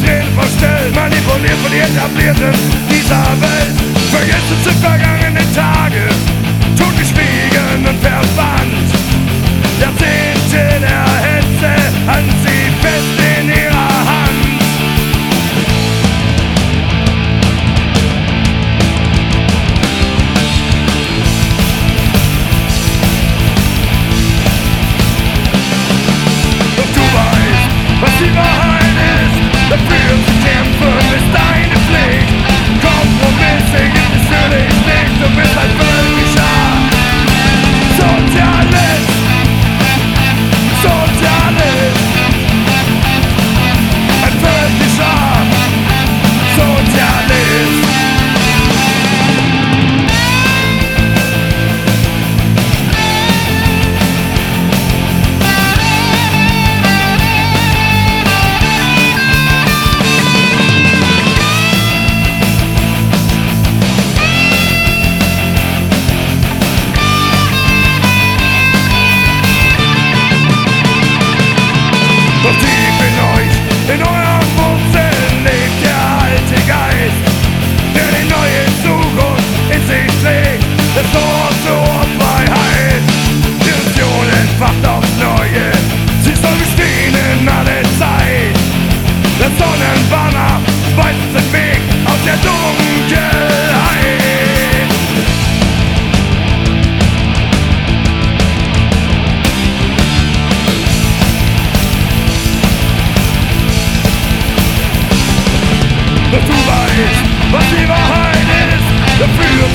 Rede verstellt, manipuliert von den Etablierten dieser Welt. Vergessen sind vergangene Tage, totgeschwiegen und verbannt. Jahrzehnte der Hetze halten sie fest in ihrer Hand. Doch du weißt, was die Wahrheit ist, dafür zu kämpfen ist deine Pflicht. Kompromisse gibt es für dich nicht, du bist ein völkischer Sozialist. Sozialist, ein völkischer Sozialist. Doch tief in euch, in euren Wurzeln lebt der alte Geist, der die neue Zukunft in sich trägt, das Tor zur Freiheit. Die Vision entfacht aufs Neue, sie soll bestehen in alle Zeit. Der Sonnenbanner weist den Weg aus der Dunkelheit. Doch du weißt, was die Wahrheit ist, dafür